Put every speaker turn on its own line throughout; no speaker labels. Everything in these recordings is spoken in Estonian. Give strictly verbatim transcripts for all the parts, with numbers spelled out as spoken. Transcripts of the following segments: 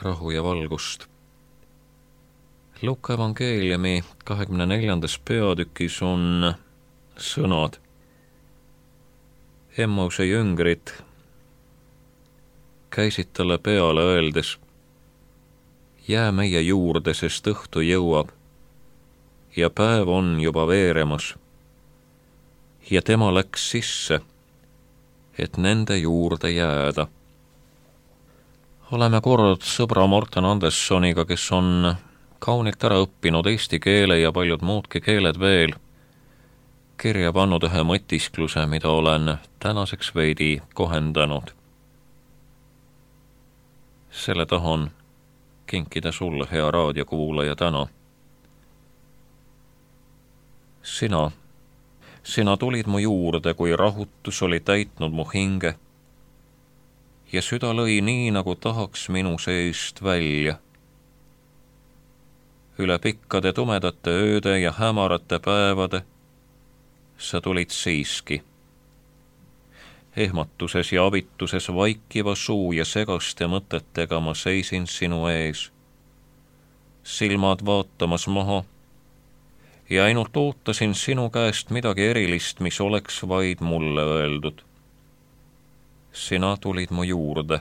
rahu ja valgust. Luuka evangeeliumi kahekümne neljandas peatükis on sõnad. Emmause jüngrid käisid talle peale öeldes: jää meie juurde, sest õhtu jõuab ja päev on juba veeremas. Ja tema läks sisse, et nende juurde jääda. Oleme kord sõbra Morten Anderssoniga, kes on kaunilt ära õppinud eesti keele ja paljud muudki keeled veel, kirja pannud ühe mõtiskluse, mida olen tänaseks veidi kohendanud. Selle tahan kinkida sulle, hea raadiokuulaja, täna. Sina, sina tulid mu juurde, kui rahutus oli täitnud mu hinge ja süda lõi nii, nagu tahaks minu seest välja. Üle pikkade tumedate ööde ja hämarate päevade sa tulid siiski. Ehmatuses ja abituses vaikiva suu ja segaste mõtetega ma seisin sinu ees, silmad vaatamas maha ja ainult ootasin sinu käest midagi erilist, mis oleks vaid mulle öeldud. Sina tulid mu juurde.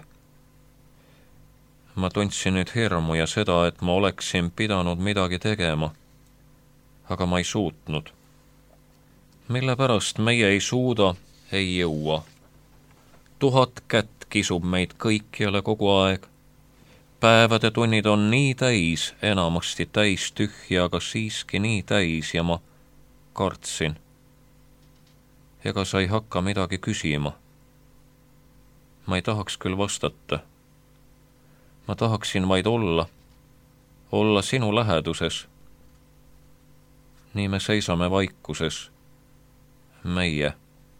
Ma tundsin nüüd hirmu ja seda, et ma oleksin pidanud midagi tegema, aga ma ei suutnud. Mille pärast meie ei suuda, ei jõua. Tuhat kätt kisub meid kõikjale kogu aeg. Päevade tunnid on nii täis, enamasti täis tühja, aga siiski nii täis ja ma kartsin. Ega sa ei hakka midagi küsima. Ma ei tahaks küll vastata. Ma tahaksin vaid olla, olla sinu läheduses. Nii me seisame vaikuses. Meie.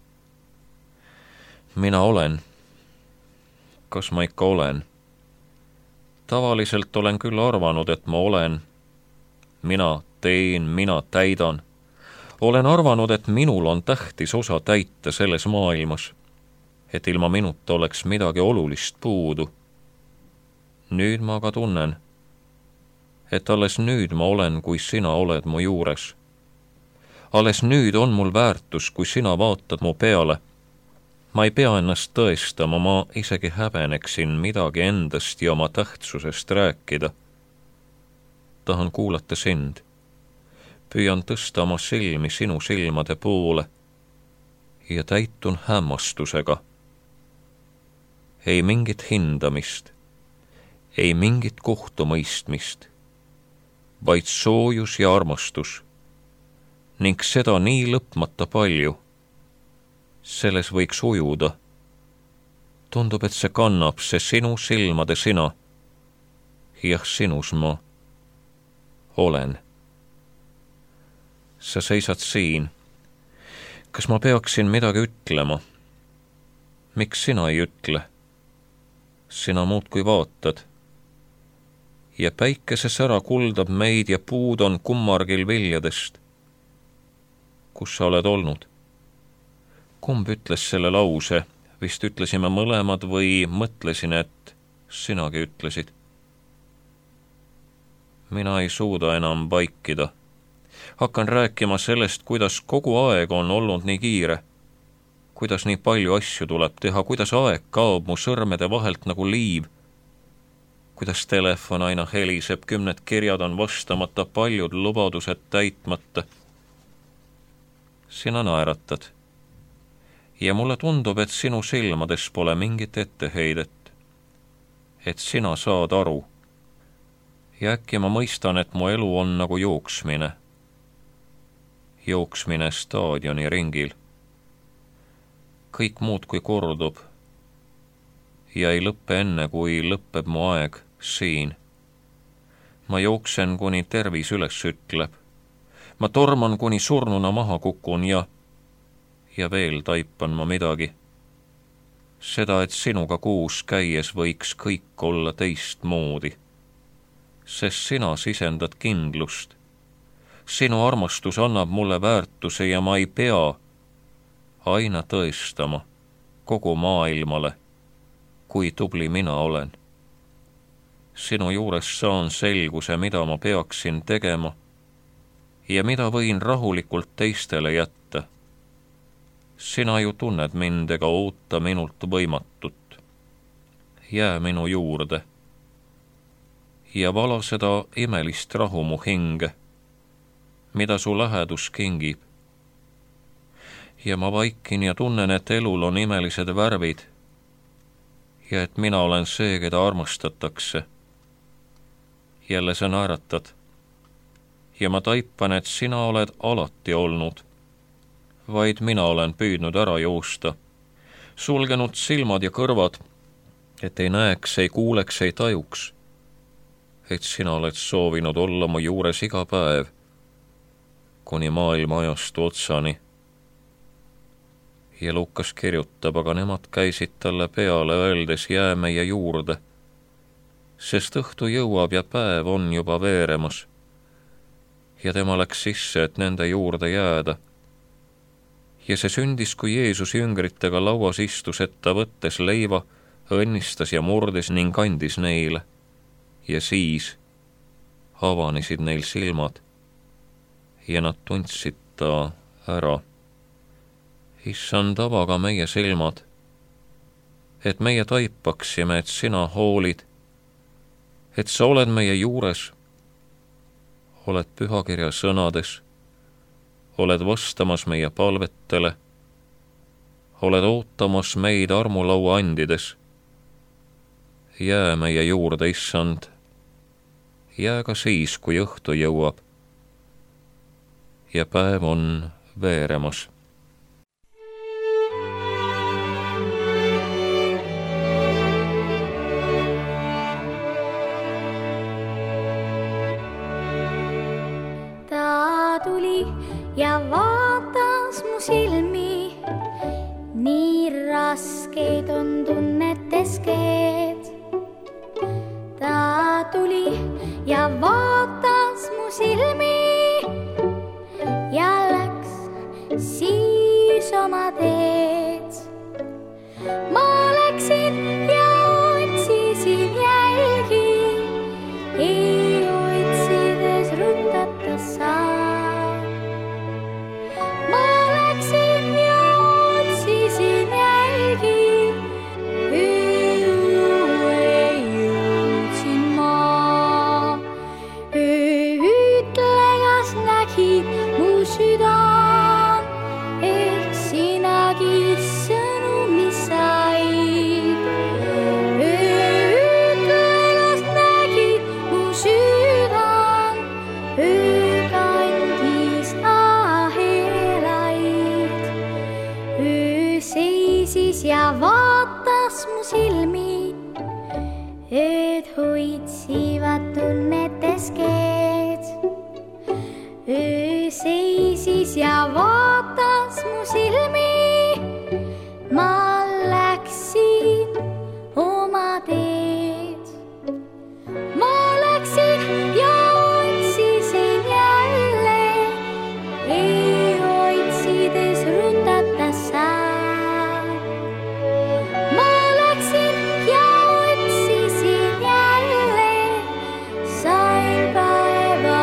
Mina olen. Kas ma ikka olen? Tavaliselt olen küll arvanud, et ma olen. Mina teen, mina täidan. Olen arvanud, et minul on tähtis osa täita selles maailmas, et ilma minuta oleks midagi olulist puudu. Nüüd ma aga tunnen, et alles nüüd ma olen, kui sina oled mu juures. Alles nüüd on mul väärtus, kui sina vaatad mu peale. Ma ei pea ennast tõestama, ma isegi häbeneksin midagi endast ja oma tähtsusest rääkida. Tahan kuulata sind. Püüan tõsta oma silmi sinu silmade poole ja täitun hämmastusega. Ei mingit hindamist, ei mingit kohtumõistmist, vaid soojus ja armastus, ning seda nii lõpmata palju. Selles võiks ujuda. Tundub, et see kannab, see sinu silmade sina. Jah, sinus ma olen. Sa seisad siin. Kas ma peaksin midagi ütlema? Miks sina ei ütle? Sina muudkui vaatad. Ja päikese sära kuldab meid ja puud on kummargil viljadest. Kus sa oled olnud? Kumb ütles selle lause? Vist ütlesime mõlemad või mõtlesin, et sinagi ütlesid. Mina ei suuda enam vaikida. Hakkan rääkima sellest, kuidas kogu aeg on olnud nii kiire. Kuidas nii palju asju tuleb teha, kuidas aeg kaob mu sõrmede vahelt nagu liiv. Kuidas telefon aina heliseb, kümned kirjad on vastamata, paljud lubadused täitmata. Sina naeratad. Ja mulle tundub, et sinu silmades pole mingit etteheidet. Et sina saad aru. Ja äkki ma mõistan, et mu elu on nagu jooksmine. Jooksmine staadioni ringil. Kõik muud kui kordub. Ja ei lõppe enne, kui lõpeb mu aeg siin. Ma jooksen, kuni tervis üles ütleb. Ma torman, kuni surnuna maha kukun ja ja veel taipan ma midagi. Seda, et sinuga kuus käies võiks kõik olla teistmoodi. Sest sina sisendad kindlust. Sinu armastus annab mulle väärtuse ja ma ei pea aina tõestama kogu maailmale, kui tubli mina olen. Sinu juures saan selguse, mida ma peaksin tegema ja mida võin rahulikult teistele jätta. Sina ju tunned mind ega oota minult võimatut. Jää minu juurde ja vala seda imelist rahu mu hinge, mida su lähedus kingib. Ja ma vaikin ja tunnen, et elul on imelised värvid ja et mina olen see, keda armastatakse. Jälle sa naeratad ja ma taipan, et sina oled alati olnud, vaid mina olen püüdnud ära joosta, sulgenud silmad ja kõrvad, et ei näeks, ei kuuleks, ei tajuks, et sina oled soovinud olla mu juures iga päev, kuni maailma ajastu otsani. Ja Lukas kirjutab, aga nemad käisid talle peale, öeldes jää meie juurde, sest õhtu jõuab ja päev on juba veeremas. Ja tema läks sisse, et nende juurde jääda. Ja see sündis, kui Jeesus jüngritega lauas istus, et ta võttes leiva, õnnistas ja murdis ning andis neile. Ja siis avanesid neil silmad ja nad tundsid ta ära. Issand, avaga meie silmad, et meie taipaksime, et sina hoolid, et sa oled meie juures, oled pühakirja sõnades, oled vastamas meie palvetele, oled ootamas meid armulaua andides. Jää meie juurde, Issand, jää ka siis, kui õhtu jõuab ja päev on veeremas.
Ta tuli ja vaatas mu silmi, nii raskeid on tunnetes keed. Ta tuli ja vaatas mu silmi ja läks siis oma teed. Ma läksin ja otsisin jälgi, ei otsides rutata saan. Ma läksin ja otsisin jälgi, südän, ehk sinagi sõnumi said. Öökõelas nägid mu südän, öökandis ahelaid. Öö seisis ja vaatas mu silmi, ööd hoitsivad tunnetes keed. Öö seisis ja vaatas mu silmi, ma läksin oma teed. Ma läksin ja otsisin jälle, ei otsides rutata saan. Ma läksin ja otsisin jälle, sain päeva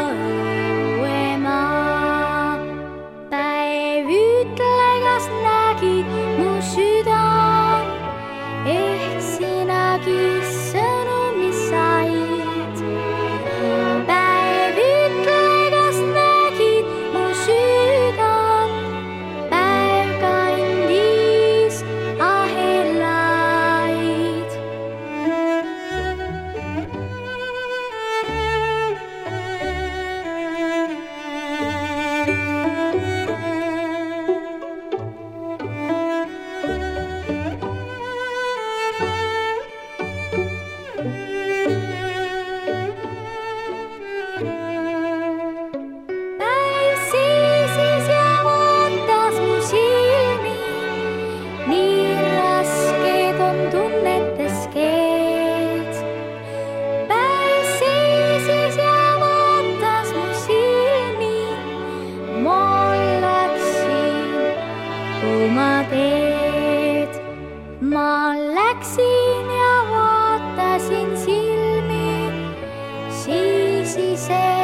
mu südän, ehk sinagi sõnumi said. Päev ütle, kas nägid mu südän, päev kandis ahelaid. Ma läksin ja vaatasin silmi. siis ei